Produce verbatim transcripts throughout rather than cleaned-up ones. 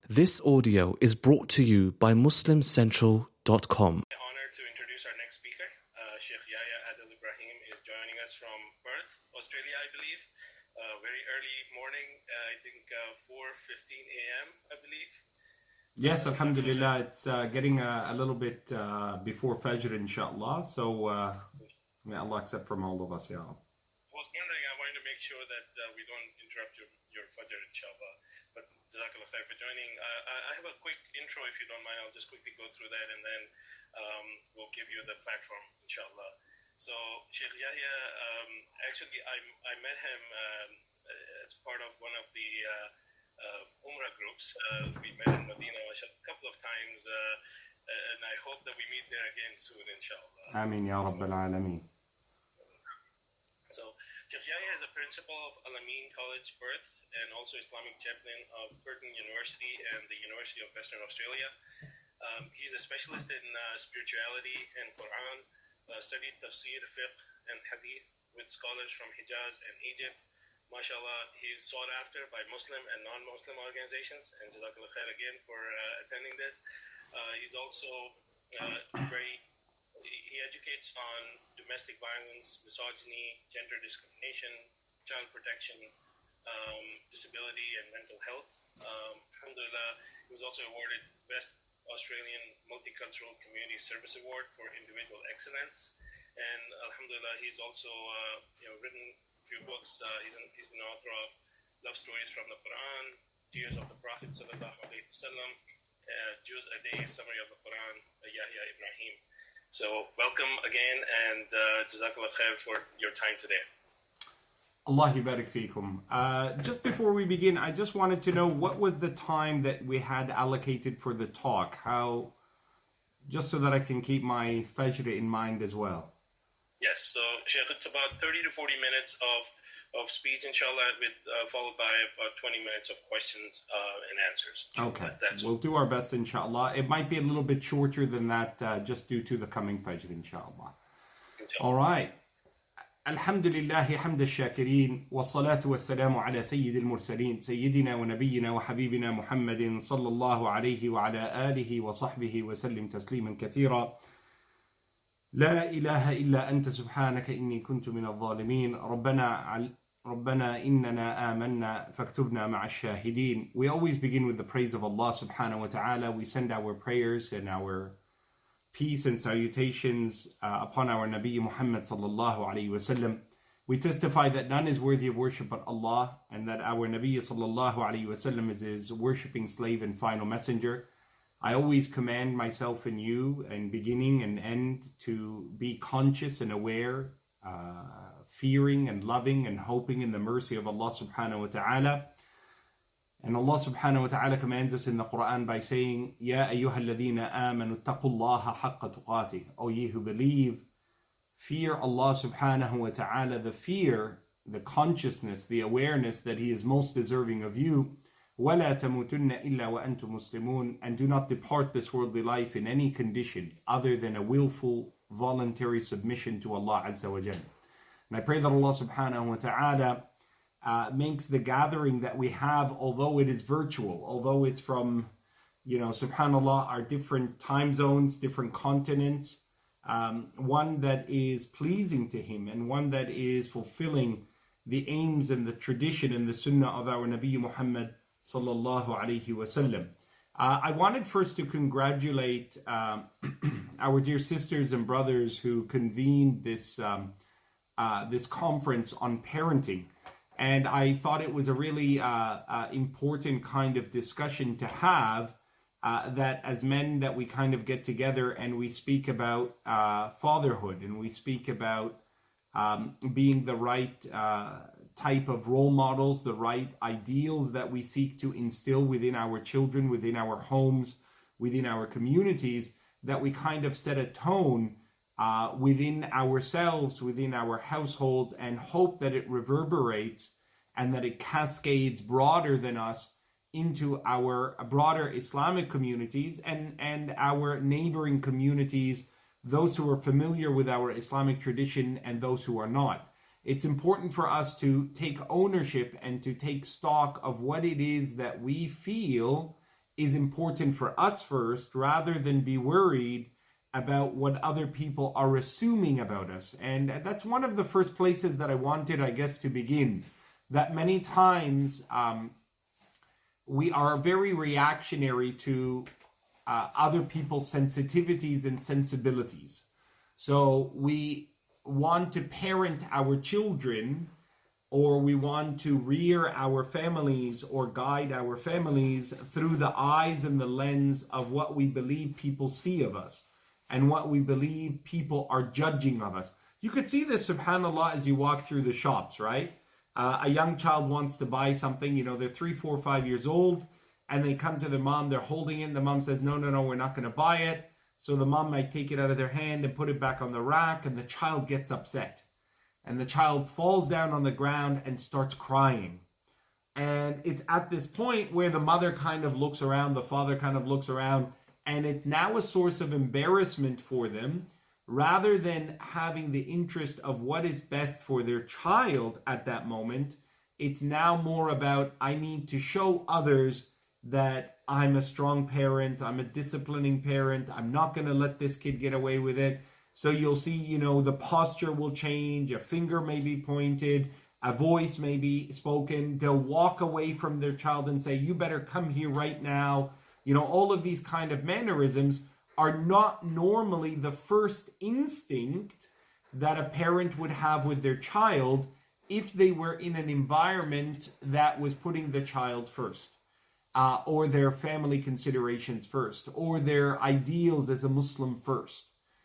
This audio is brought to you by muslim central dot com. Honored to introduce our next speaker. Uh, Sheikh Yahya Adil Ibrahim is joining us from Perth, Australia, I believe. Uh, very early morning, uh, I think uh, four fifteen a m, I believe. Yes, alhamdulillah, it's uh, getting a, a little bit uh, before Fajr, inshallah. So, uh, may Allah accept from all of us, ya Rab. I was wondering, I wanted to make sure that uh, we don't interrupt your, your Fajr, inshallah. But Jazakallah khair for joining. Uh, I have a quick intro, if you don't mind. I'll just quickly go through that, and then um, we'll give you the platform, inshallah. So, Sheikh Yahya, um, actually, I, I met him um, as part of one of the uh, uh, Umrah groups. Uh, we met in Medina a couple of times, uh, and I hope that we meet there again soon, inshallah. Ameen, ya Rabbal Alameen. So, Sheikh Yahya is a principal of Al-Amin College, Perth, and also Islamic chaplain of Curtin University and the University of Western Australia. Um, he's a specialist in uh, spirituality and Quran, uh, studied tafsir, fiqh, and hadith with scholars from Hijaz and Egypt. MashaAllah, he's sought after by Muslim and non-Muslim organizations, and Jazakallah khair again for uh, attending this. Uh, he's also uh, very He educates on domestic violence, misogyny, gender discrimination, child protection, um, disability, and mental health. Um, alhamdulillah, he was also awarded Best Australian Multicultural Community Service Award for Individual Excellence. And alhamdulillah, he's also uh, you know, written a few books. Uh, he's, an, he's been author of Love Stories from the Quran, Tears of the Prophet Sallallahu Alaihi Wasallam, uh, Juz a Day, Summary of the Quran, uh, Yahya Ibrahim. So welcome again, and uh, Jazakallah khair for your time today. Allah yabarak feekum. Uh, just before we begin, I just wanted to know what was the time that we had allocated for the talk? How, just so that I can keep my Fajr in mind as well. Yes, so Sheikh, it's about thirty to forty minutes of of speech, inshallah, with uh, followed by about twenty minutes of questions uh, and answers. Okay, That's we'll do our best, inshallah. It might be a little bit shorter than that, uh, just due to the coming Fajr, inshallah. inshallah. All right. Alhamdulillahi hamd al-shakirin, wa salatu wa salamu ala sayyid al-mursaleen, sayyidina wa nabiyyina wa habibina Muhammadin sallallahu alayhi wa ala alihi wa sahbihi wa sallim tasliman kathira. لا إله إلا أنت سبحانك إني كنت من الظالمين ربنا ربنا إننا آمنا فاكتبنا مع الشاهدين. We always begin with the praise of Allah subhanahu wa ta'ala. We send our prayers and our peace and salutations uh, upon our Nabi Muhammad sallallahu alayhi wa sallam. We testify that none is worthy of worship but Allah, and that our Nabi sallallahu alayhi wa sallam is his worshipping slave and final messenger. I always command myself and you, in beginning and end, to be conscious and aware, uh, fearing and loving and hoping in the mercy of Allah subhanahu wa ta'ala. And Allah subhanahu wa ta'ala commands us in the Quran by saying, Ya ayyuha alladhina amanu taqullaha haqqa tuqatih. O ye who believe, fear Allah subhanahu wa ta'ala, the fear, the consciousness, the awareness that He is most deserving of you. وَلَا تَمُوتُنَّ إِلَّا وَأَنْتُمْ مُسْلِمُونَ. And do not depart this worldly life in any condition other than a willful, voluntary submission to Allah Azza wa Jalla. And I pray that Allah subhanahu wa ta'ala uh, makes the gathering that we have, although it is virtual, although it's from, you know, subhanAllah, our different time zones, different continents, um, one that is pleasing to Him and one that is fulfilling the aims and the tradition and the sunnah of our Nabi Muhammad sallallahu alayhi wa sallam. Uh, I wanted first to congratulate um, our dear sisters and brothers who convened this um, uh, this conference on parenting, and I thought it was a really uh, uh, important kind of discussion to have. Uh, that as men, that we kind of get together and we speak about uh, fatherhood, and we speak about um, being the right Uh, type of role models, the right ideals that we seek to instill within our children, within our homes, within our communities, that we kind of set a tone uh, within ourselves, within our households, and hope that it reverberates and that it cascades broader than us into our broader Islamic communities and, and our neighboring communities, those who are familiar with our Islamic tradition and those who are not. It's important for us to take ownership and to take stock of what it is that we feel is important for us first, rather than be worried about what other people are assuming about us. And that's one of the first places that I wanted, I guess, to begin. That many times um, we are very reactionary to uh, other people's sensitivities and sensibilities. So we want to parent our children, or we want to rear our families or guide our families through the eyes and the lens of what we believe people see of us and what we believe people are judging of us. You could see this, subhanAllah, as you walk through the shops, right? Uh, a young child wants to buy something, you know, they're three, four, five years old, and they come to their mom, they're holding it, the mom says, no, no, no, we're not going to buy it. So the mom might take it out of their hand and put it back on the rack, and the child gets upset. And the child falls down on the ground and starts crying. And it's at this point where the mother kind of looks around, the father kind of looks around, and it's now a source of embarrassment for them, rather than having the interest of what is best for their child at that moment. It's now more about, I need to show others that I'm a strong parent, I'm a disciplining parent, I'm not going to let this kid get away with it. So you'll see, you know, the posture will change, a finger may be pointed, a voice may be spoken. They'll walk away from their child and say, you better come here right now. You know, all of these kind of mannerisms are not normally the first instinct that a parent would have with their child if they were in an environment that was putting the child first, uh, or their family considerations first, or their ideals as a Muslim first.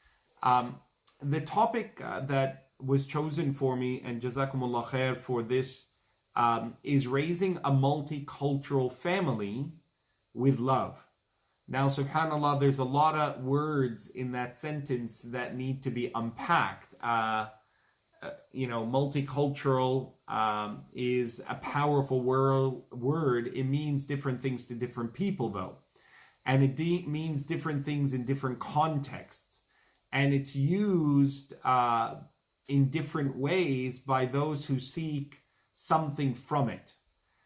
Um, the topic uh, that was chosen for me, and Jazakumullah khair for this, um, is raising a multicultural family with love. Now, subhanAllah, there's a lot of words in that sentence that need to be unpacked. Uh, uh, you know, multicultural um, is a powerful word, word. It means different things to different people, though. And it de- means different things in different contexts. And it's used uh, in different ways by those who seek something from it.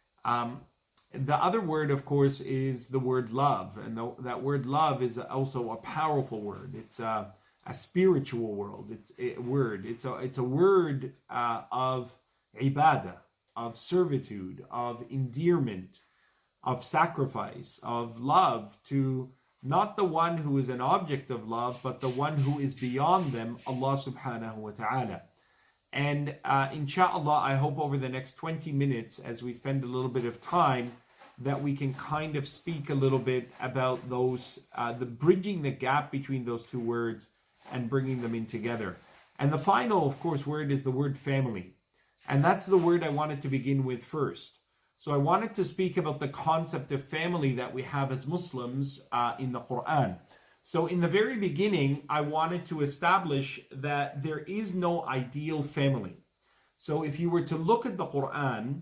Um, the other word, of course, is the word love. And the, that word love is also a powerful word. It's a, a spiritual world. It's a word. It's a, it's a word uh, of ibadah, of servitude, of endearment, of sacrifice, of love to not the one who is an object of love, but the one who is beyond them, Allah subhanahu wa ta'ala. And uh, inshallah, I hope over the next twenty minutes, as we spend a little bit of time, that we can kind of speak a little bit about those, uh, the bridging the gap between those two words and bringing them in together. And the final, of course, word is the word family. And that's the word I wanted to begin with first. So I wanted to speak about the concept of family that we have as Muslims uh, in the Quran. So in the very beginning, I wanted to establish that there is no ideal family. So if you were to look at the Quran,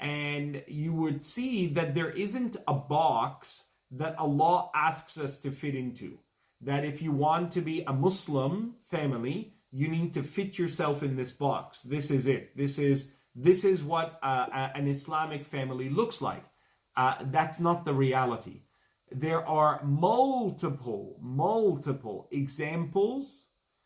and you would see that there isn't a box that Allah asks us to fit into. That if you want to be a Muslim family, you need to fit yourself in this box. This is it. This is This is what uh, an Islamic family looks like. Uh, that's not the reality. There are multiple, multiple examples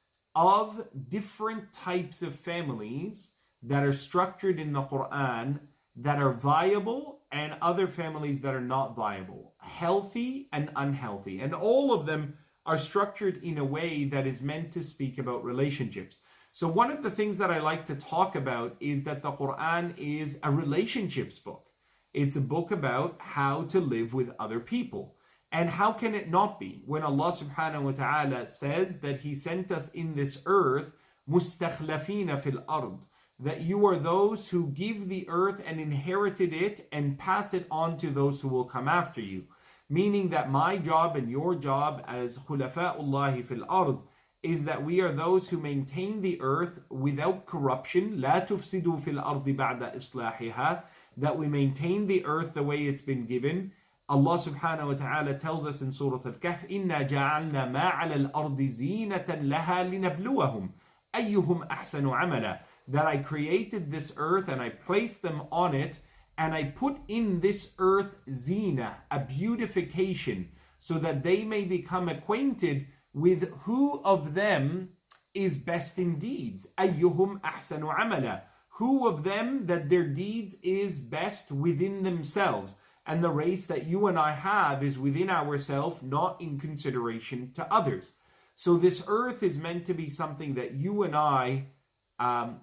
of different types of families that are structured in the Quran that are viable, and other families that are not viable, healthy and unhealthy. And all of them are structured in a way that is meant to speak about relationships. So one of the things that I like to talk about is that the Quran is a relationships book. It's a book about how to live with other people. And how can it not be when Allah subhanahu wa ta'ala says that He sent us in this earth mustakhlafina fil ard, that you are those who give the earth and inherited it and pass it on to those who will come after you. Meaning that my job and your job as khulafa'ullahi fil ard is that we are those who maintain the earth without corruption, لا تفسدوا في الأرض بعد إصلاحها, that we maintain the earth the way it's been given. Allah subhanahu wa ta'ala tells us in Surah Al-Kahf, إِنَّا جَعَلْنَا مَا عَلَى الْأَرْضِ زِينَةً لَهَا لِنَبْلُوَهُمْ أَيُّهُمْ أَحْسَنُ عَمَلًا, that I created this earth and I placed them on it and I put in this earth zina, a beautification, so that they may become acquainted with who of them is best in deeds. Ayyuhum ahsanu amala. Who of them that their deeds is best within themselves. And the race that you and I have is within ourselves, not in consideration to others. So this earth is meant to be something that you and I um,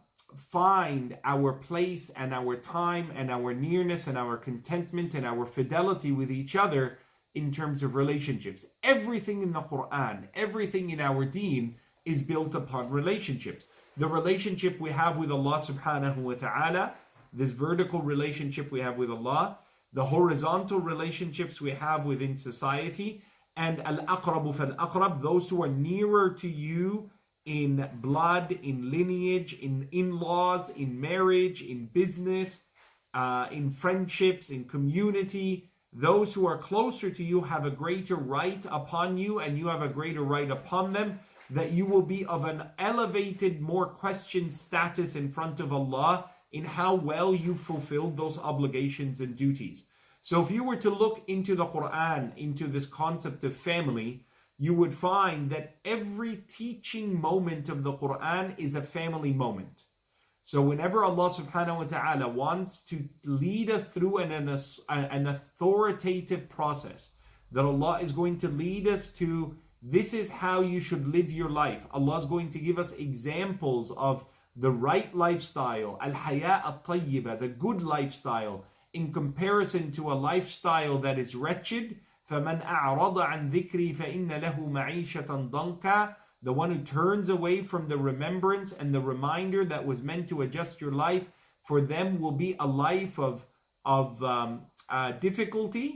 find our place and our time and our nearness and our contentment and our fidelity with each other in terms of relationships. Everything in the Quran, everything in our deen is built upon relationships. The relationship we have with Allah subhanahu wa ta'ala, this vertical relationship we have with Allah, the horizontal relationships we have within society, and al-aqrabu fal-aqrab, those who are nearer to you in blood, in lineage, in in-laws, in marriage, in business, uh, in friendships, in community. Those who are closer to you have a greater right upon you, and you have a greater right upon them, that you will be of an elevated, more questioned status in front of Allah in how well you fulfilled those obligations and duties. So if you were to look into the Quran, into this concept of family, you would find that every teaching moment of the Quran is a family moment. So whenever Allah subhanahu wa ta'ala wants to lead us through an, an, an authoritative process, that Allah is going to lead us to, this is how you should live your life. Allah is going to give us examples of the right lifestyle, al-haya al-tayyiba, the good lifestyle, in comparison to a lifestyle that is wretched. فَمَنْ أَعْرَضَ عَنْ ذِكْرِي فَإِنَّ لَهُ مَعِيشَةً ضَنْكًا. The one who turns away from the remembrance and the reminder that was meant to adjust your life, for them will be a life of, of um, uh, difficulty.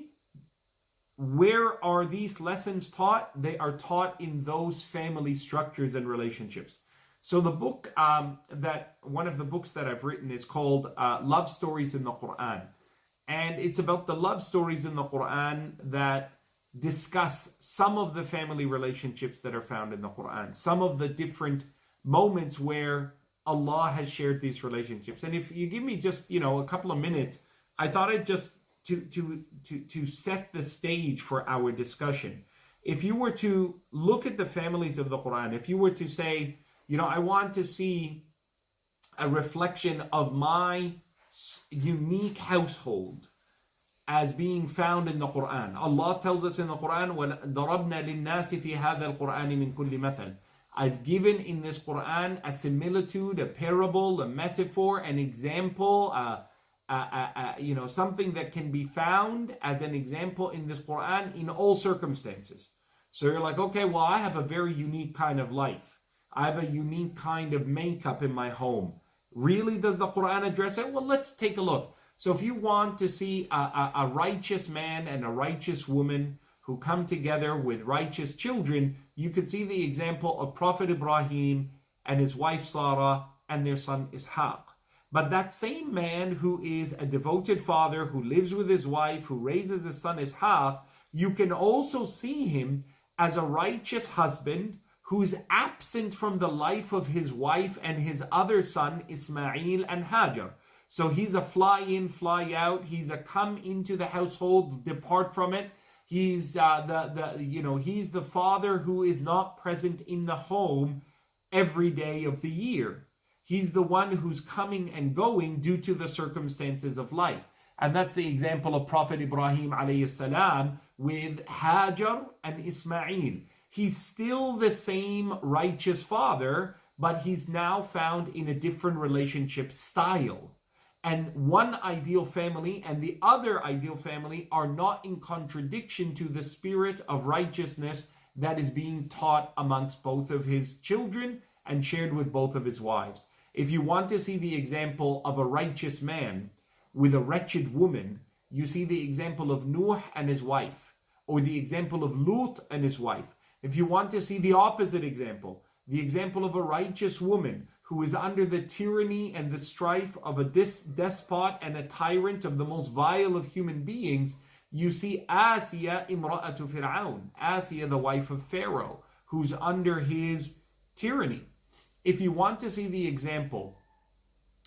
Where are these lessons taught? They are taught in those family structures and relationships. So the book um, that, one of the books that I've written is called uh, Love Stories in the Quran. And it's about the love stories in the Quran that discuss some of the family relationships that are found in the Quran, some of the different moments where Allah has shared these relationships. And if you give me just, you know, a couple of minutes, I thought I'd just to to to to set the stage for our discussion. If you were to look at the families of the Quran, if you were to say, you know, I want to see a reflection of my unique household as being found in the Quran. Allah tells us in the Quran, وَضَرَبْنَا لِلنَّاسِ فِي هَذَا الْقُرْآنِ مِنْ كُلِّ مَثَلٍ. I've given in this Quran a similitude, a parable, a metaphor, an example, uh, uh, uh, uh, you know, something that can be found as an example in this Quran in all circumstances. So you're like, okay, well, I have a very unique kind of life. I have a unique kind of makeup in my home. Really, does the Quran address it? Well, let's take a look. So if you want to see a, a, a righteous man and a righteous woman who come together with righteous children, you could see the example of Prophet Ibrahim and his wife Sarah and their son Ishaq. But that same man who is a devoted father, who lives with his wife, who raises his son Ishaq, you can also see him as a righteous husband who's absent from the life of his wife and his other son Ismail and Hajar. So he's a fly in, fly out. He's a come into the household, depart from it. He's uh, the the you know he's the father who is not present in the home every day of the year. He's the one who's coming and going due to the circumstances of life. And that's the example of Prophet Ibrahim alayhi salam with Hajar and Ismail. He's still the same righteous father, but he's now found in a different relationship style. And one ideal family and the other ideal family are not in contradiction to the spirit of righteousness that is being taught amongst both of his children and shared with both of his wives. If you want to see the example of a righteous man with a wretched woman, you see the example of Nuh and his wife, or the example of Lut and his wife. If you want to see the opposite example, the example of a righteous woman who is under the tyranny and the strife of a dis- despot and a tyrant of the most vile of human beings, you see Asiya imra'atu Fir'aun, Asiya the wife of Pharaoh, who's under his tyranny. If you want to see the example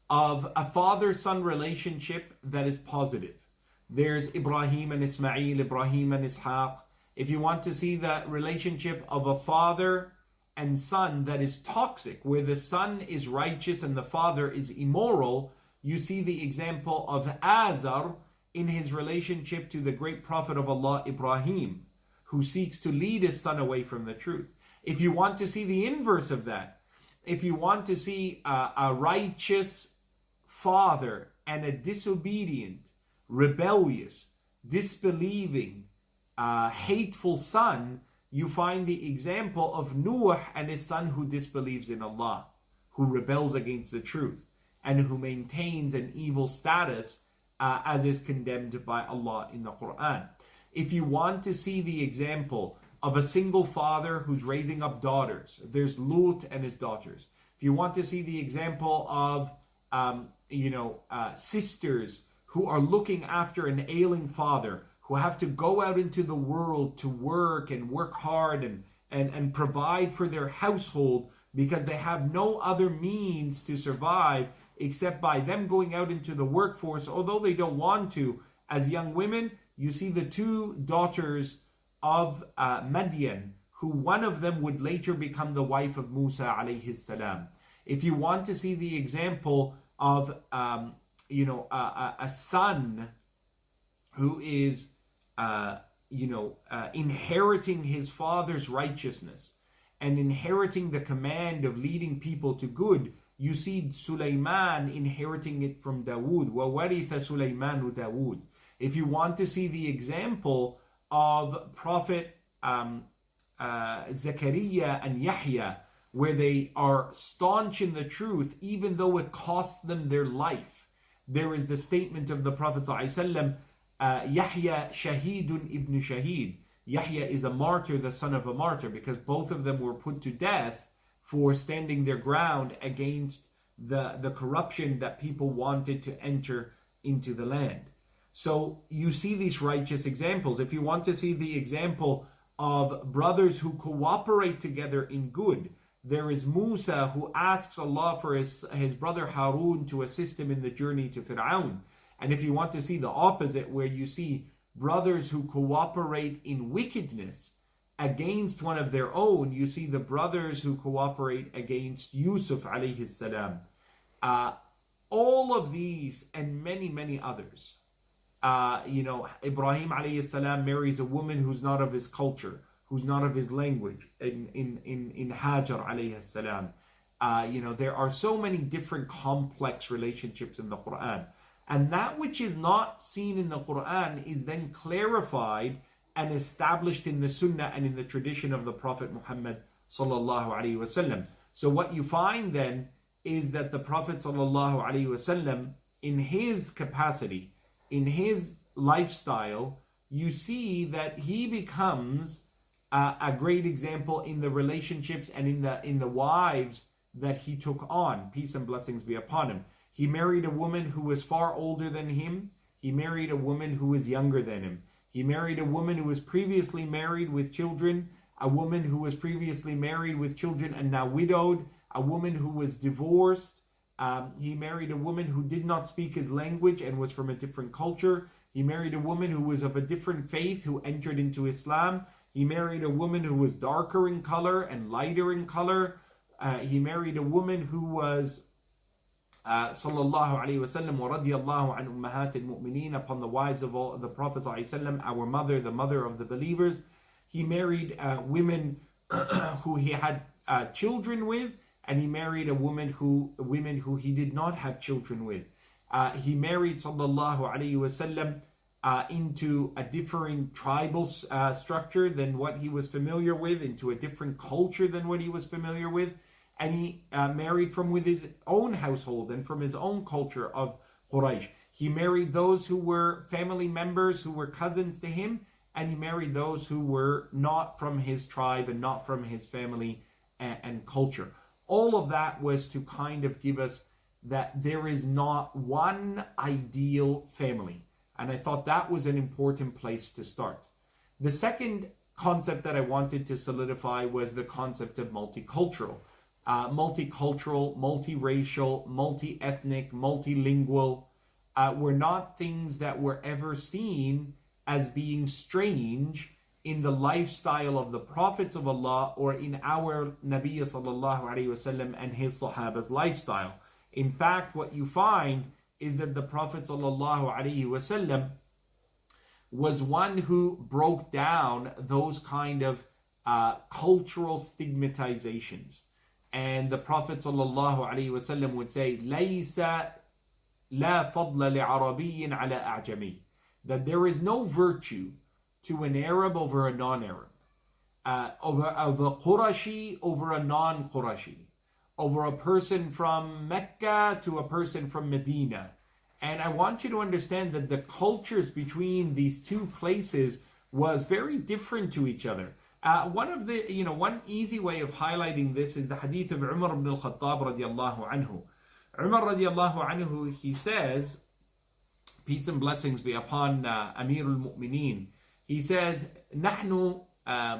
of a father-son relationship that is positive. There's Ibrahim and Ismail, Ibrahim and Ishaq. If you want to see the relationship of a father and son that is toxic, where the son is righteous and the father is immoral, you see the example of Azar in his relationship to the great prophet of Allah, Ibrahim, who seeks to lead his son away from the truth. If you want to see the inverse of that, if you want to see a, a righteous father and a disobedient, rebellious, disbelieving, uh, hateful son, you find the example of Nuh and his son who disbelieves in Allah, who rebels against the truth, and who maintains an evil status uh, as is condemned by Allah in the Quran. If you want to see the example of a single father who's raising up daughters, there's Lut and his daughters. If you want to see the example of um, you know uh, sisters who are looking after an ailing father, who have to go out into the world to work and work hard and, and, and provide for their household because they have no other means to survive except by them going out into the workforce, although they don't want to. As young women, you see the two daughters of uh, Madian, who one of them would later become the wife of Musa alayhi salam. If you want to see the example of um, you know, a, a, a son who is, uh, you know, uh, inheriting his father's righteousness and inheriting the command of leading people to good, you see Sulaiman inheriting it from Dawood. وَوَرِثَ سُلَيْمَانُ Dawood. If you want to see the example of Prophet um, uh, Zechariah and Yahya, where they are staunch in the truth, even though it costs them their life. There is the statement of the Prophet ﷺ, uh, Yahya Shahidun ibn Shahid. Yahya is a martyr, the son of a martyr, because both of them were put to death for standing their ground against the, the corruption that people wanted to enter into the land. So you see these righteous examples. If you want to see the example of brothers who cooperate together in good, there is Musa who asks Allah for his, his brother Harun to assist him in the journey to Fir'aun. And if you want to see the opposite, where you see brothers who cooperate in wickedness against one of their own, you see the brothers who cooperate against Yusuf alayhi salam. Uh, all of these and many, many others. Uh, you know, Ibrahim alayhi salam marries a woman who's not of his culture, who's not of his language, in in in, in Hajar alayhi salam. Uh, you know, there are so many different complex relationships in the Quran. And that which is not seen in the Quran is then clarified and established in the Sunnah and in the tradition of the Prophet Muhammad sallallahu alaihi wasallam. So what you find then is that the Prophet sallallahu alaihi wasallam, in his capacity, in his lifestyle, you see that he becomes uh, a great example in the relationships and in the in the wives that he took on. Peace and blessings be upon him. He married a woman who was far older than him. He married a woman who was younger than him. He married a woman who was previously married with children, a woman who was previously married with children and now widowed, a woman who was divorced. Um, he married a woman who did not speak his language and was from a different culture. He married a woman who was of a different faith who entered into Islam. He married a woman who was darker in color and lighter in color. Uh, he married a woman who was uh, sallallahu alaihi wasallam wa radiyallahu an ummahat al-mu'mineen, upon the wives of all the Prophet sallallahu alaihi wasallam, our mother, the mother of the believers. He married uh, women who he had uh, children with, and he married a woman who women who he did not have children with. Uh, he married sallallahu alaihi wasallam uh, into a different tribal uh, structure than what he was familiar with, into a different culture than what he was familiar with. And he uh, married from with his own household and from his own culture of Quraysh. He married those who were family members, who were cousins to him, and he married those who were not from his tribe and not from his family and, and culture. All of that was to kind of give us that there is not one ideal family. And I thought that was an important place to start. The second concept that I wanted to solidify was the concept of multicultural. uh, multicultural, multiracial, multi-ethnic, multilingual, uh, were not things that were ever seen as being strange in the lifestyle of the prophets of Allah or in our Nabi sallallahu alayhi wasallam and his Sahaba's lifestyle. In fact, what you find is that the Prophet sallallahu alayhi wasallam was one who broke down those kind of uh, cultural stigmatizations. And the Prophet sallallahu alayhi wasallam would say, لَيْسَ لَا فَضْلَ لِعَرَبِيٍّ عَلَى أَعْجَمِيٍّ, that there is no virtue to an Arab over a non-Arab, uh, over, over a Qurashi over a non-Qurashi, over a person from Mecca to a person from Medina. And I want you to understand that the cultures between these two places was very different to each other. Uh, one of the, you know, one easy way of highlighting this is the hadith of Umar ibn al-Khattab radiallahu anhu. Umar radiallahu anhu, he says, peace and blessings be upon uh, Amir al-Mu'mineen. He says, نحن uh,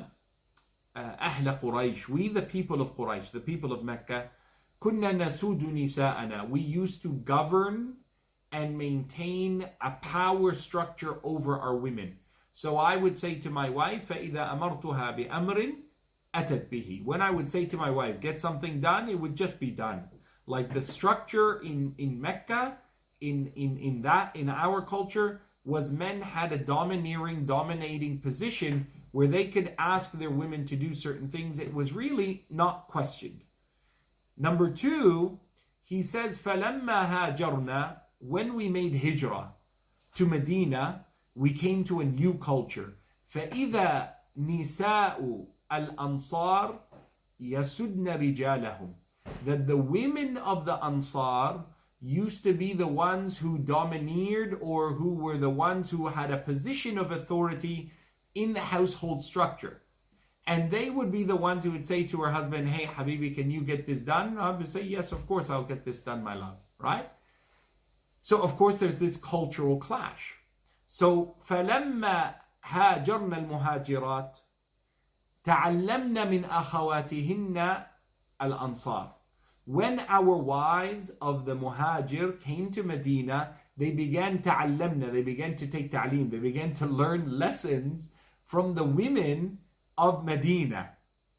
أهل قريش, we the people of Quraysh, the people of Mecca, كنا نسود نساءنا, we used to govern and maintain a power structure over our women. So I would say to my wife, فَإِذَا أَمَرْتُهَا بِأَمْرٍ أَتَتْ بِهِ. When I would say to my wife, get something done, it would just be done. Like the structure in, in Mecca, in, in, in that, in our culture, was men had a domineering, dominating position where they could ask their women to do certain things. It was really not questioned. Number two, he says, فَلَمَّا هَاجَرْنَا, when we made hijrah to Medina, we came to a new culture. فَإِذَا نِسَاءُ الْأَنصَارِ يَسُدْنَ رِجَالَهُمْ, that the women of the Ansar used to be the ones who domineered or who were the ones who had a position of authority in the household structure. And they would be the ones who would say to her husband, hey, Habibi, can you get this done? I would say, yes, of course, I'll get this done, my love. Right? So, of course, there's this cultural clash. So, فَلَمَّا هَاجَرْنَا الْمُهَاجِرَاتِ تَعَلَّمْنَا مِنْ أَخَوَاتِهِنَّ الْأَنصَارِ. When our wives of the Muhajir came to Medina, they began ta'allamna, they began to take ta'aleem, they began to learn lessons from the women of Medina.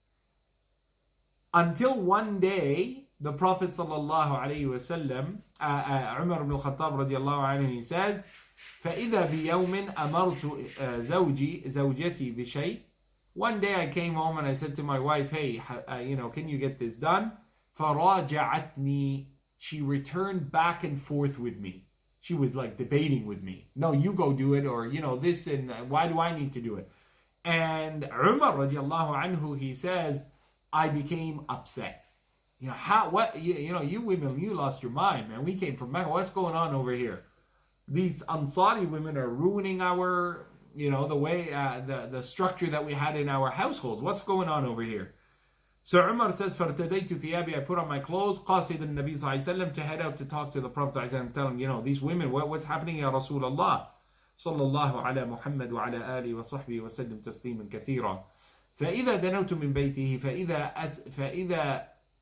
Until one day, the Prophet sallallahu alayhi wasallam, uh, uh, Umar ibn al-Khattab radiallahu anhu, he says, فَإِذَا بِيَوْمٍ أَمَرْتُ زَوْجِي زَوْجَتِي بِشَيْءٍ. One day I came home and I said to my wife, hey, uh, you know, can you get this done? فَرَاجَعَتْنِي, she returned back and forth with me. She was like debating with me. No, you go do it, or, you know, this, and why do I need to do it? And Umar radiallahu anhu, he says, I became upset. You know, how, what, you, you know, you women, you lost your mind, man. We came from Mecca. What's going on over here? These Ansari women are ruining our, you know, the way, uh, the, the structure that we had in our households. What's going on over here? So Umar says, فَارْتَدَيْتُ ثِيَابِي, I put on my clothes, قَاصِدَ النَّبِي صلى الله عليه وسلم, to head out to talk to the Prophet صلى الله عليه وسلم, tell him, you know, these women, what, what's happening, Ya Rasulullah? صلى الله على محمد وعلى آله وصحبه وسلم تسليما كثيرا. فإذا دنوت من بيته فإذا أس فإذا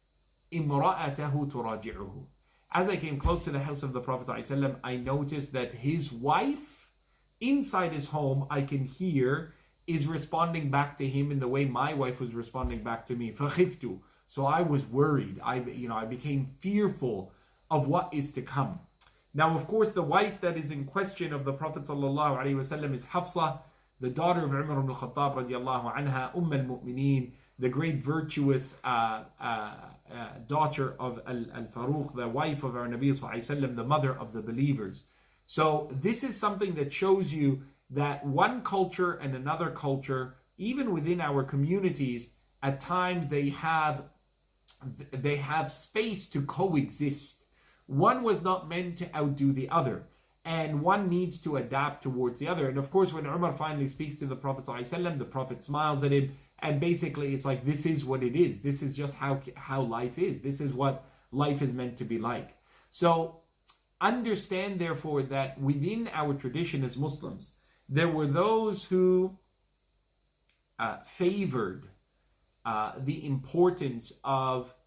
امرأته تراجعه. As I came close to the house of the Prophet ﷺ, I noticed that his wife, inside his home, I can hear, is responding back to him in the way my wife was responding back to me. فَخِفْتُ. So I was worried. I, you know, I became fearful of what is to come. Now, of course, the wife that is in question of the Prophet ﷺ is Hafsa, the daughter of Umar ibn al-Khattab radiallahu anha, Umm al-Mu'mineen, the great virtuous uh, uh, uh, daughter of Al-Faruq, the wife of our Nabi sallallahu alaihi wasallam, the mother of the believers. So this is something that shows you that one culture and another culture, even within our communities, at times they have they have space to coexist. One was not meant to outdo the other, and one needs to adapt towards the other. And of course, when Umar finally speaks to the Prophet ﷺ, the Prophet smiles at him, and basically it's like, this is what it is. This is just how how life is. This is what life is meant to be like. So understand, therefore, that within our tradition as Muslims, there were those who uh, favored uh, the importance of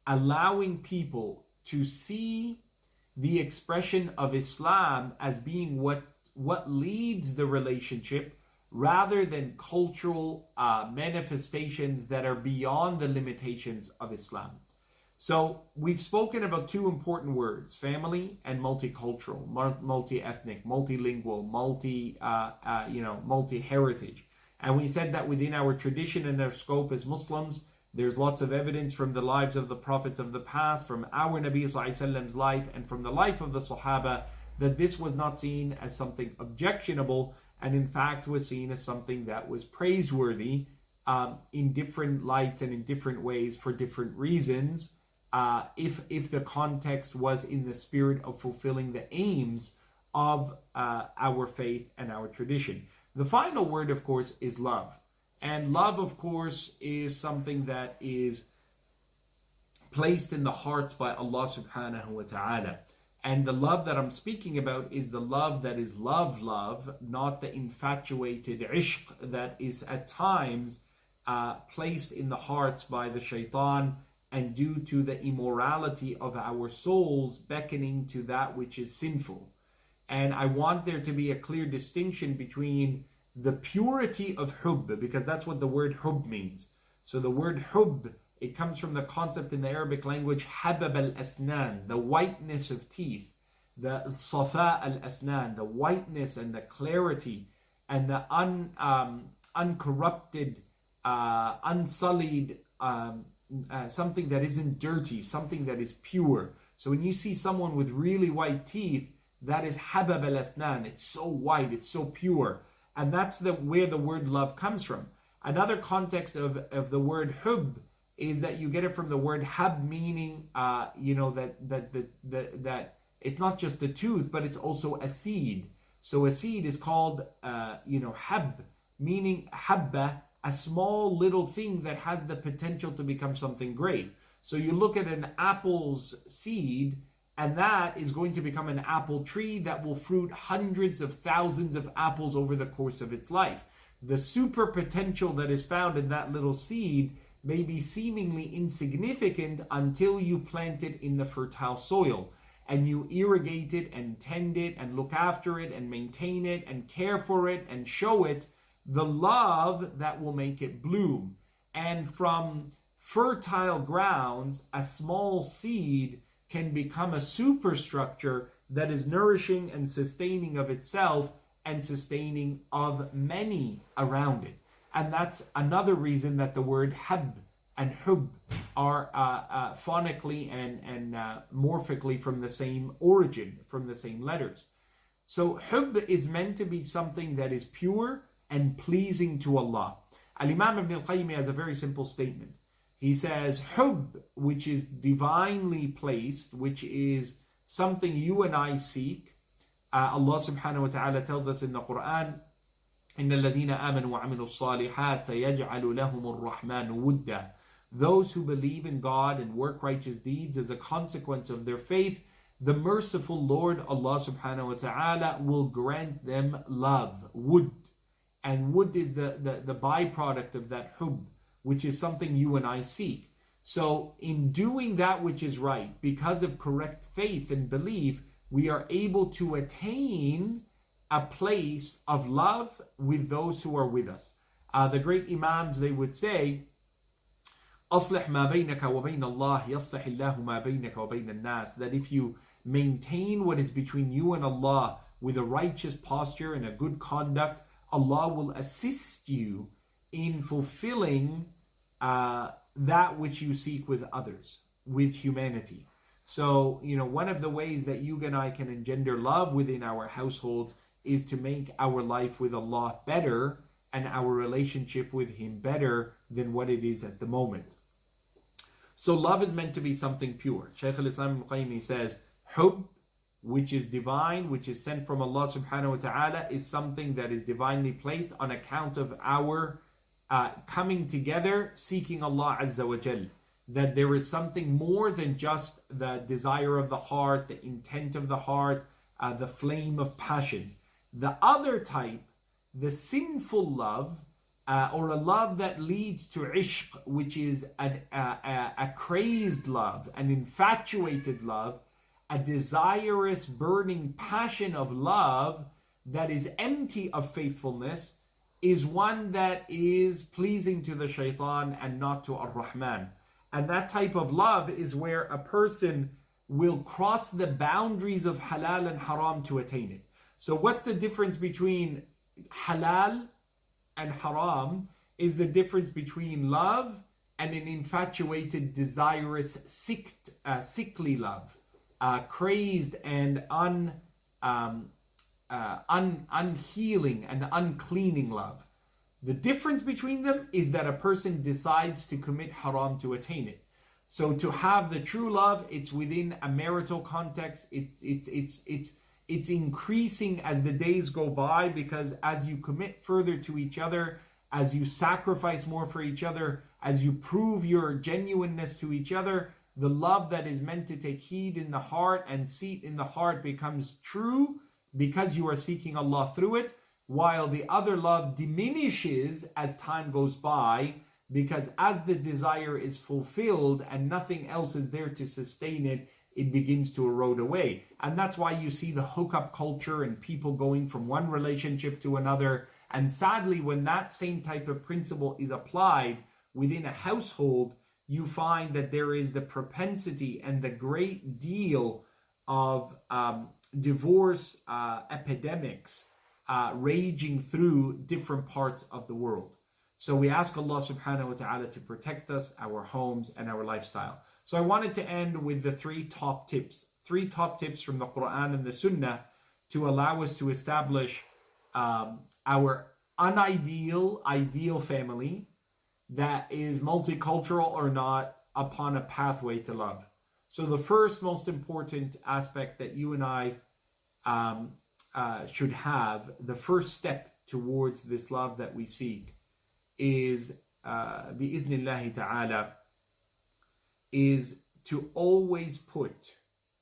allowing people to see the expression of Islam as being what, what leads the relationship, rather than cultural uh, manifestations that are beyond the limitations of Islam. So we've spoken about two important words: family and multicultural, multi-ethnic, multilingual, multi, uh, uh, you know, multi-heritage. And we said that within our tradition and our scope as Muslims, there's lots of evidence from the lives of the prophets of the past, from our Nabi Sallallahu Alaihi Wasallam's life, and from the life of the Sahaba, that this was not seen as something objectionable, and in fact was seen as something that was praiseworthy um, in different lights and in different ways for different reasons, uh, if if the context was in the spirit of fulfilling the aims of uh, our faith and our tradition. The final word, of course, is love. And love, of course, is something that is placed in the hearts by Allah subhanahu wa ta'ala. And the love that I'm speaking about is the love that is love, love, not the infatuated ishq that is at times uh, placed in the hearts by the shaitan, and due to the immorality of our souls beckoning to that which is sinful. And I want there to be a clear distinction between the purity of hubb, because that's what the word hubb means. So the word hubb, it comes from the concept in the Arabic language, habab al-asnan, the whiteness of teeth, the safa al-asnan, the whiteness and the clarity and the un, um, uncorrupted, uh, unsullied, um, uh, something that isn't dirty, something that is pure. So when you see someone with really white teeth, that is habab al-asnan. It's so white, it's so pure. And that's the where the word love comes from. Another context of, of the word hubb is that you get it from the word hab, meaning, uh, you know, that that that that, that it's not just a tooth, but it's also a seed. So a seed is called, uh, you know, hab, meaning habba, a small little thing that has the potential to become something great. So you look at an apple's seed, and that is going to become an apple tree that will fruit hundreds of thousands of apples over the course of its life. The super potential that is found in that little seed may be seemingly insignificant until you plant it in the fertile soil, and you irrigate it and tend it and look after it and maintain it and care for it and show it the love that will make it bloom. And from fertile grounds, a small seed can become a superstructure that is nourishing and sustaining of itself and sustaining of many around it. And that's another reason that the word hab and hub are uh, uh, phonically and, and uh, morphically from the same origin, from the same letters. So hub is meant to be something that is pure and pleasing to Allah. Al-Imam Ibn al-Qayyim has a very simple statement. He says, hub, which is divinely placed, which is something you and I seek. Uh, Allah subhanahu wa ta'ala tells us in the Quran, إِنَّ الَّذِينَ آمَنُوا وَعَمِلُوا الصَّالِحَاتِ سَيَجْعَلُ لَهُمُ الرَّحْمَنُ وُدًّا. Those who believe in God and work righteous deeds as a consequence of their faith, the merciful Lord Allah subhanahu wa ta'ala will grant them love, wood. And wood is the, the, the byproduct of that hub, which is something you and I seek. So in doing that which is right, because of correct faith and belief, we are able to attain a place of love with those who are with us. Uh, the great Imams, they would say, أصلح ما بينك وبين الله يصلح الله ما بينك وبين الناس. That if you maintain what is between you and Allah with a righteous posture and a good conduct, Allah will assist you in fulfilling uh, that which you seek with others, with humanity. So, you know, one of the ways that you and I can engender love within our household is to make our life with Allah better and our relationship with Him better than what it is at the moment. So love is meant to be something pure. Shaykh al-Islam Ibn Qayyim says, hub, which is divine, which is sent from Allah subhanahu wa ta'ala, is something that is divinely placed on account of our uh, coming together, seeking Allah Azza wa Jal. That there is something more than just the desire of the heart, the intent of the heart, uh, the flame of passion. The other type, the sinful love, uh, or a love that leads to ishq, which is an, a, a, a crazed love, an infatuated love, a desirous, burning passion of love that is empty of faithfulness, is one that is pleasing to the shaitan and not to Ar-Rahman. And that type of love is where a person will cross the boundaries of halal and haram to attain it. So what's the difference between halal and haram? Is the difference between love and an infatuated, desirous, sick, uh, sickly love, uh, crazed and un, um, uh, un, unhealing and uncleaning love. The difference between them is that a person decides to commit haram to attain it. So to have the true love, it's within a marital context. It, it's it's it's it's increasing as the days go by, because as you commit further to each other, as you sacrifice more for each other, as you prove your genuineness to each other, the love that is meant to take heed in the heart and seat in the heart becomes true because you are seeking Allah through it, while the other love diminishes as time goes by, because as the desire is fulfilled and nothing else is there to sustain it, it begins to erode away. And that's why you see the hookup culture and people going from one relationship to another. And sadly, when that same type of principle is applied within a household, you find that there is the propensity and the great deal of um, divorce uh, epidemics uh, raging through different parts of the world. So we ask Allah subhanahu wa ta'ala to protect us, our homes, and our lifestyle. So I wanted to end with the three top tips. Three top tips from the Quran and the Sunnah to allow us to establish um, our unideal, ideal family that is multicultural or not upon a pathway to love. So the first most important aspect that you and I um, uh, should have, the first step towards this love that we seek, is uh, bi'idhnillahi ta'ala, is to always put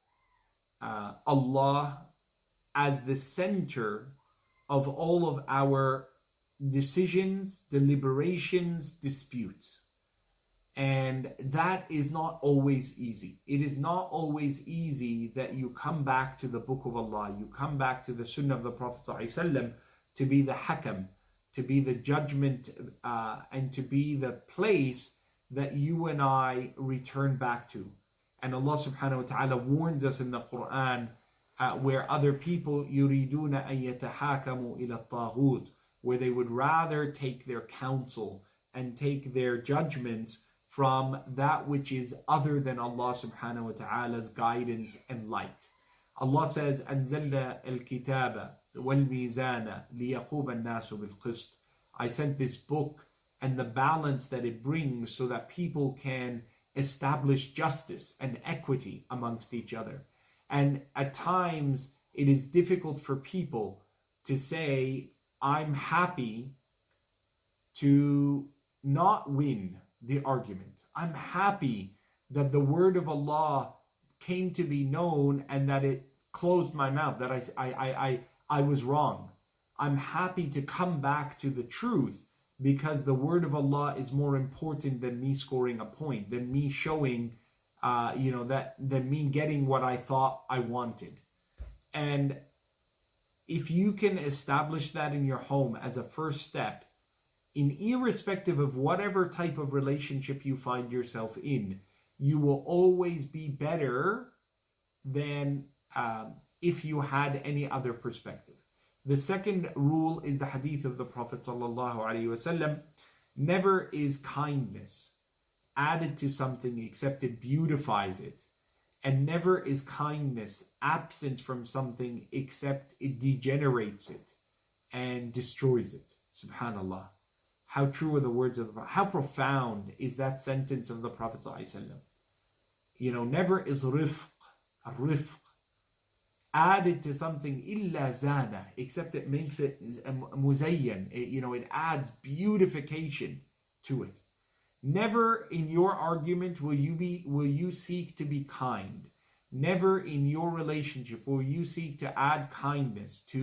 uh, Allah as the center of all of our decisions, deliberations, disputes. And that is not always easy. It is not always easy that you come back to the Book of Allah, you come back to the Sunnah of the Prophet ﷺ to be the hakam, to be the judgment, uh, and to be the place that you and I return back to. And Allah subhanahu wa ta'ala warns us in the Quran uh, where other people yuriduna an yatahakamu ila at-taghut, where they would rather take their counsel and take their judgments from that which is other than Allah subhanahu wa ta'ala's guidance and light. Allah says, أنزلنا الكتاب والميزان ليقوم الناس بالقسط. I sent this book and the balance that it brings so that people can establish justice and equity amongst each other. And at times it is difficult for people to say, I'm happy to not win the argument. I'm happy that the word of Allah came to be known and that it closed my mouth, that I, I, I, I, I was wrong. I'm happy to come back to the truth because the word of Allah is more important than me scoring a point, than me showing, uh, you know, that than me getting what I thought I wanted. And if you can establish that in your home as a first step, in irrespective of whatever type of relationship you find yourself in, you will always be better than um, if you had any other perspective. The second rule is the hadith of the Prophet sallallahu alaihi wasallam. Never is kindness added to something except it beautifies it. And never is kindness absent from something except it degenerates it and destroys it. Subhanallah. How true are the words of the Prophet? How profound is that sentence of the Prophet ﷺ? You know, never is rifq, rifq, added to something illa zana, except it makes it muzayyan. It, you know, it adds beautification to it. Never in your argument will you be will you seek to be kind. Never in your relationship will you seek to add kindness, to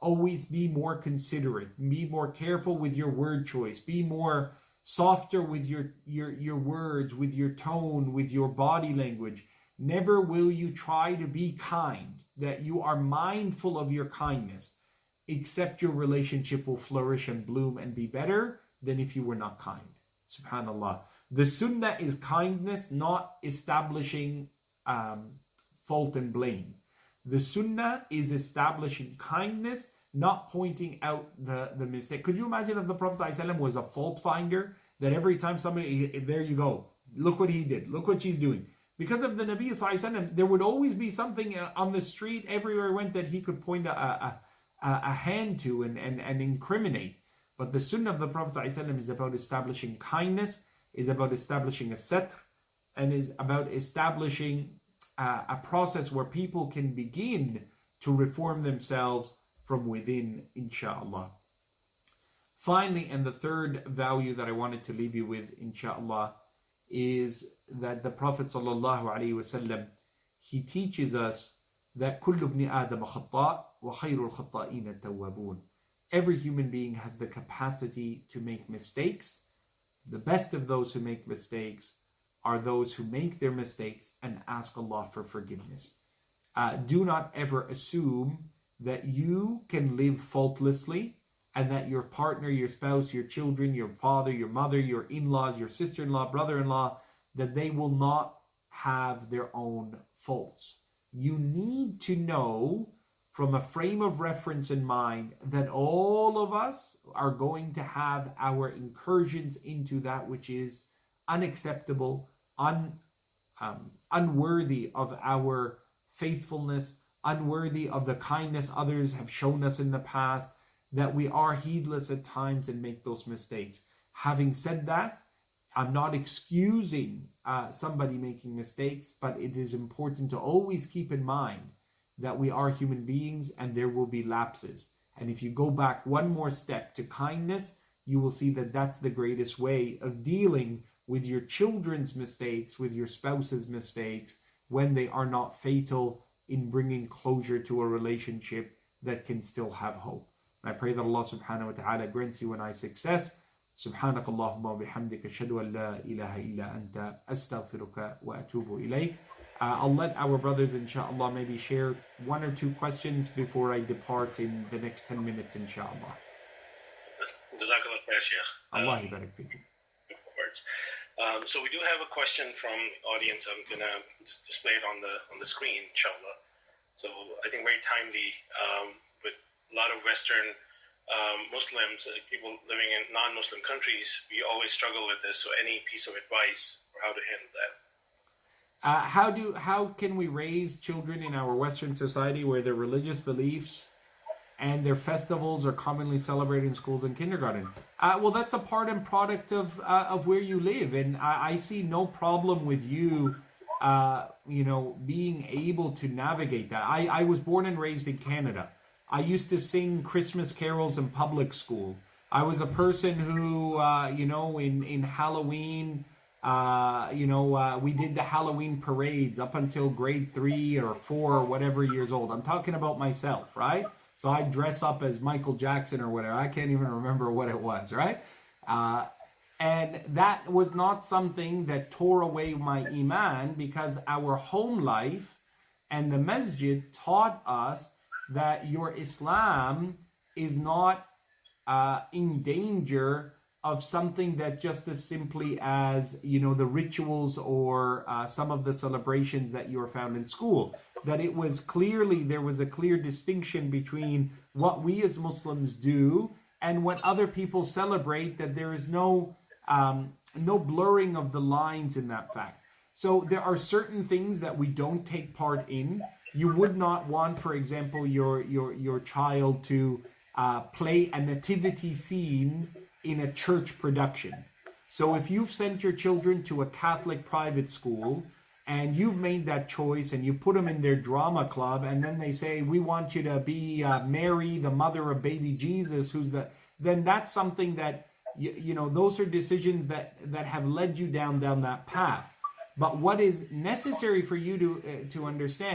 always be more considerate, be more careful with your word choice, be more softer with your, your, your words, with your tone, with your body language. Never will you try to be kind, that you are mindful of your kindness, except your relationship will flourish and bloom and be better than if you were not kind. Subhanallah. The sunnah is kindness, not establishing um, fault and blame. The sunnah is establishing kindness, not pointing out the, the mistake. Could you imagine if the Prophet ﷺ was a fault finder? That every time somebody, there you go, look what he did, look what she's doing. Because of the Nabi ﷺ, there would always be something on the street, everywhere he went, that he could point a, a, a, a hand to and, and, and incriminate. But the sunnah of the Prophet ﷺ is about establishing kindness, is about establishing a satr, and is about establishing uh, a process where people can begin to reform themselves from within, inshaAllah. Finally, and the third value that I wanted to leave you with, inshaAllah, is that the Prophet ﷺ, he teaches us that كُلُّ ابْنِ آدَمَ خَطَّاءٌ وَخَيْرُ الْخَطَّائِينَ التَّوَّابُونَ. Every human being has the capacity to make mistakes. The best of those who make mistakes are those who make their mistakes and ask Allah for forgiveness. Uh, do not ever assume that you can live faultlessly and that your partner, your spouse, your children, your father, your mother, your in-laws, your sister-in-law, brother-in-law, that they will not have their own faults. You need to know from a frame of reference in mind that all of us are going to have our incursions into that which is unacceptable, un, um, unworthy of our faithfulness, unworthy of the kindness others have shown us in the past, that we are heedless at times and make those mistakes. Having said that, I'm not excusing uh, somebody making mistakes, but it is important to always keep in mind that we are human beings and there will be lapses. And if you go back one more step to kindness, you will see that that's the greatest way of dealing with your children's mistakes, with your spouse's mistakes, when they are not fatal in bringing closure to a relationship that can still have hope. And I pray that Allah subhanahu wa ta'ala grants you and I success. سبحانك اللهم وبحمدك أشهد أن لا إله إلا أنت أستغفرك وأتوب إليك. Uh, I'll let our brothers, inshaAllah, maybe share one or two questions before I depart in the next ten minutes, inshaAllah. Jazakallah khair, Shaykh. Allah yabarak fikum. Words. Um, so we do have a question from the audience. I'm gonna display it on the on the screen, inshallah. So I think very timely, um, with a lot of Western um, Muslims, uh, people living in non-Muslim countries, we always struggle with this. So any piece of advice for how to handle that? Uh, how do how can we raise children in our Western society where their religious beliefs and their festivals are commonly celebrated in schools and kindergarten? Uh, well, that's a part and product of uh, of where you live, and I, I see no problem with you, uh, you know, being able to navigate that. I, I was born and raised in Canada. I used to sing Christmas carols in public school. I was a person who, uh, you know, in in Halloween. Uh, you know, uh, we did the Halloween parades up until grade three or four or whatever years old. I'm talking about myself, right? So I dress up as Michael Jackson or whatever. I can't even remember what it was, right? Uh, and that was not something that tore away my iman, because our home life and the masjid taught us that your Islam is not uh, in danger of something that just as simply as, you know, the rituals or uh, some of the celebrations that you are found in school. That it was clearly, there was a clear distinction between what we as Muslims do and what other people celebrate, that there is no, um, no blurring of the lines in that fact. So there are certain things that we don't take part in. You would not want, for example, your, your, your child to uh, play a nativity scene in a church production. So if you've sent your children to a Catholic private school and you've made that choice and you put them in their drama club, and then they say, we want you to be uh, Mary, the mother of baby Jesus, who's the, then that's something that, you, you know, those are decisions that, that have led you down, down that path. But what is necessary for you to, uh, to understand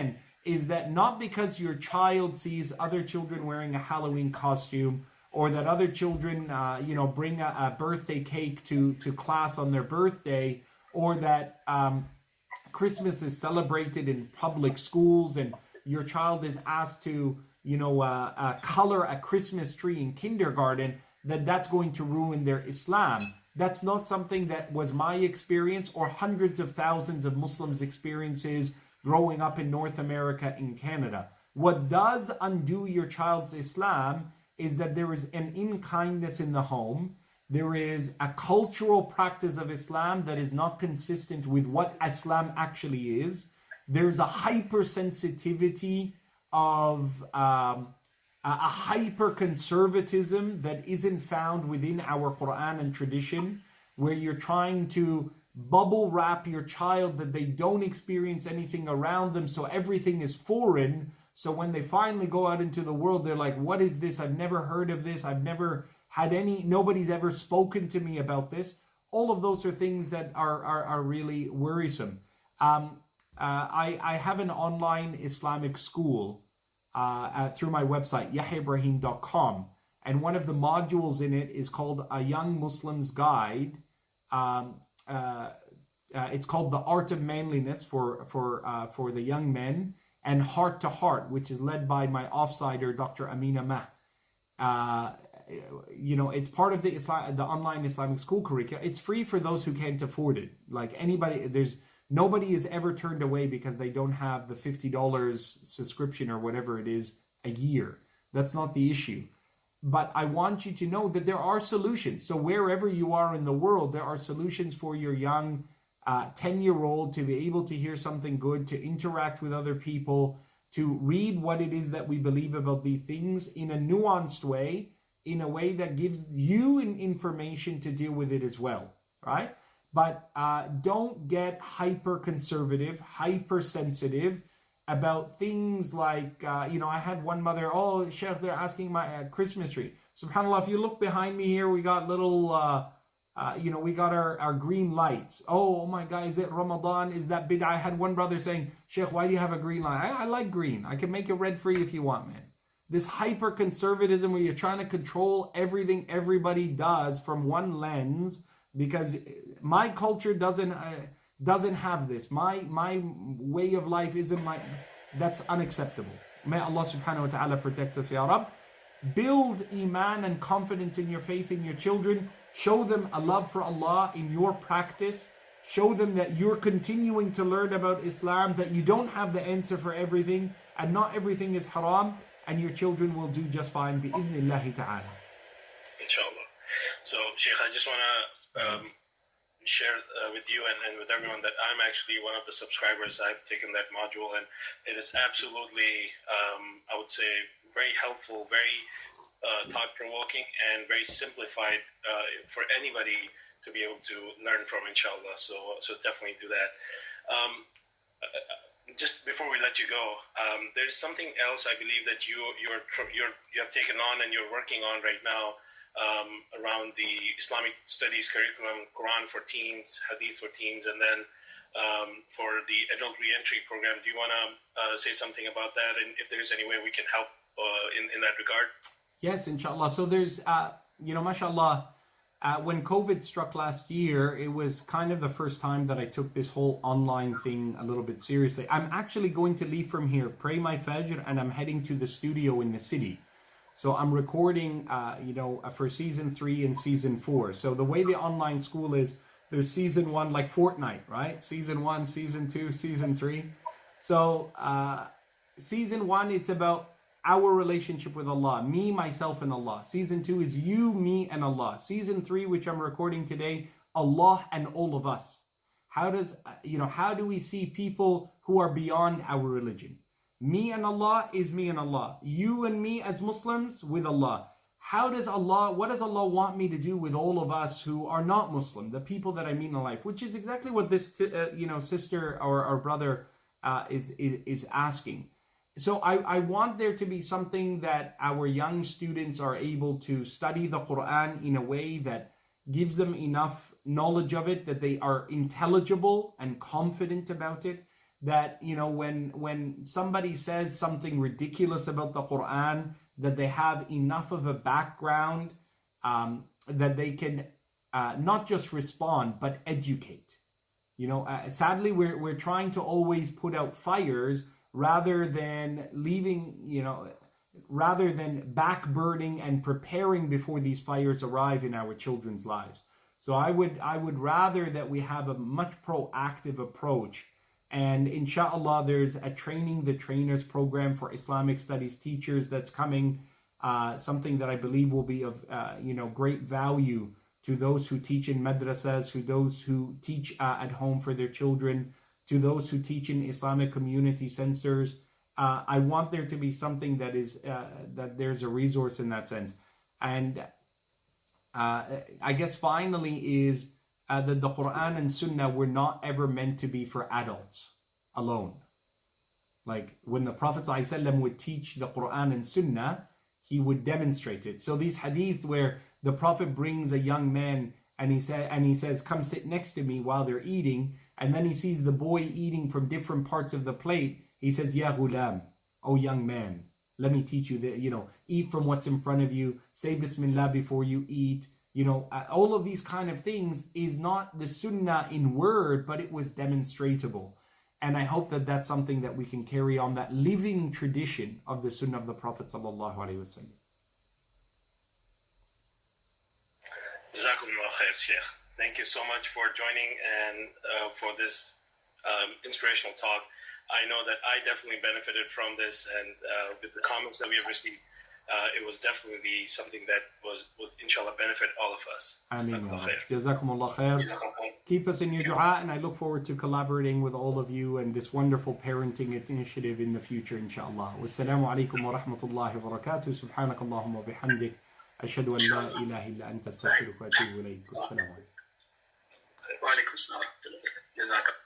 is that not because your child sees other children wearing a Halloween costume, or that other children, uh, you know, bring a, a birthday cake to, to class on their birthday, or that um, Christmas is celebrated in public schools and your child is asked to, you know, uh, uh, color a Christmas tree in kindergarten, that that's going to ruin their Islam. That's not something that was my experience or hundreds of thousands of Muslims' experiences growing up in North America and Canada. What does undo your child's Islam is that there is an unkindness in the home. There is a cultural practice of Islam that is not consistent with what Islam actually is. There's a hypersensitivity of um, a hyper-conservatism that isn't found within our Quran and tradition, where you're trying to bubble wrap your child that they don't experience anything around them, so everything is foreign. So when they finally go out into the world, they're like, what is this? I've never heard of this. I've never had any, nobody's ever spoken to me about this. All of those are things that are, are, are really worrisome. Um, uh, I, I have an online Islamic school uh, uh, through my website, yahya ibrahim dot com. And one of the modules in it is called A Young Muslim's Guide. Um, uh, uh, it's called The Art of Manliness for, for, uh, for the young men, and Heart to Heart, which is led by my offsider, Doctor Amina Mah. Uh, you know, it's part of the Islam, the online Islamic school curriculum. It's free for those who can't afford it. Like anybody, there's nobody is ever turned away because they don't have the fifty dollars subscription or whatever it is a year. That's not the issue. But I want you to know that there are solutions. So wherever you are in the world, there are solutions for your young uh, ten-year-old to be able to hear something good, to interact with other people, to read what it is that we believe about these things in a nuanced way, in a way that gives you an information to deal with it as well, right? But uh, don't get hyper-conservative, hypersensitive about things like, uh, you know, I had one mother, oh, Sheikh, they're asking my uh, Christmas tree. SubhanAllah, if you look behind me here, we got little, uh, uh, you know, we got our, our green lights. Oh, oh my God, is it Ramadan? Is that big? I had one brother saying, Sheikh, why do you have a green light? I, I like green. I can make it red for you if you want, man. This hyper-conservatism where you're trying to control everything everybody does from one lens, because my culture doesn't uh, doesn't have this. My my way of life isn't like, that's unacceptable. May Allah subhanahu wa ta'ala protect us, Ya Rab. Build iman and confidence in your faith in your children. Show them a love for Allah in your practice. Show them that you're continuing to learn about Islam, that you don't have the answer for everything, and not everything is haram, and your children will do just fine, bi-idhnillahi ta'ala. Inshallah. So, Sheikh, I just want to um, share uh, with you and, and with everyone that I'm actually one of the subscribers. I've taken that module, and it is absolutely, um, I would say, very helpful, very uh, thought-provoking, and very simplified uh, for anybody to be able to learn from, inshallah. So, so definitely do that. Um, just before we let you go, um, there's something else I believe that you you're, you're you have taken on and you're working on right now. Um, around the Islamic studies curriculum, Quran for teens, Hadith for teens, and then um, for the adult reentry program. Do you want to uh, say something about that, and if there's any way we can help uh, in, in that regard? Yes, inshallah. So there's, uh, you know, mashallah, uh, when COVID struck last year, it was kind of the first time that I took this whole online thing a little bit seriously. I'm actually going to leave from here, pray my Fajr, and I'm heading to the studio in the city. So I'm recording, uh, you know, for season three and season four. So the way the online school is, there's season one, like Fortnite, right? Season one, season two, season three. So uh, season one, it's about our relationship with Allah, me, myself, and Allah. Season two is you, me, and Allah. Season three, which I'm recording today, Allah and all of us. How does, you know, how do we see people who are beyond our religion? Me and Allah is me and Allah. You and me as Muslims with Allah. How does Allah, what does Allah want me to do with all of us who are not Muslim, the people that I meet in life? Which is exactly what this, uh, you know, sister or, or brother uh, is, is is asking. So I, I want there to be something that our young students are able to study the Quran in a way that gives them enough knowledge of it, that they are intelligible and confident about it, that, you know, when when somebody says something ridiculous about the Quran, that they have enough of a background um, that they can uh, not just respond, but educate. You know, uh, sadly, we're we're trying to always put out fires rather than leaving, you know, rather than backburning and preparing before these fires arrive in our children's lives. So I would I would rather that we have a much proactive approach. And inshallah, there's a Training the Trainers program for Islamic studies teachers that's coming, uh, something that I believe will be of uh, you know great value to those who teach in madrasas, to those who teach uh, at home for their children, to those who teach in Islamic community centers. Uh, I want there to be something that is uh, that there's a resource in that sense. And uh, I guess finally is uh, that the Quran and Sunnah were not ever meant to be for adults alone. Like when the Prophet ﷺ would teach the Quran and Sunnah, he would demonstrate it. So these hadith where the Prophet brings a young man and he said and he says, "Come sit next to me," while they're eating, and then he sees the boy eating from different parts of the plate. He says, "Ya ghulam, oh young man, let me teach you that, you know, eat from what's in front of you, say Bismillah before you eat." You know, all of these kind of things is not the Sunnah in word, but it was demonstratable. And I hope that that's something that we can carry on, that living tradition of the Sunnah of the Prophet sallallahu alaihi wasallam. Jazakumullah khair, Sheikh. Thank you so much for joining and uh, for this um, inspirational talk. I know that I definitely benefited from this, and uh, with the comments that we have received, uh, it was definitely something that was, would inshallah benefit all of us. Ameen. Jazakumullah khair. Keep us in your dua, and I look forward to collaborating with all of you and this wonderful parenting initiative in the future, inshallah. Wassalamu alaikum wa rahmatullahi wa barakatuh. Subhanak Allahumma wa bihamdik. Ashhadu an la ilaha illa anta astaghfiruka wa atubu ilayk. Wassalamu alaikum. Wa alaikum assalam.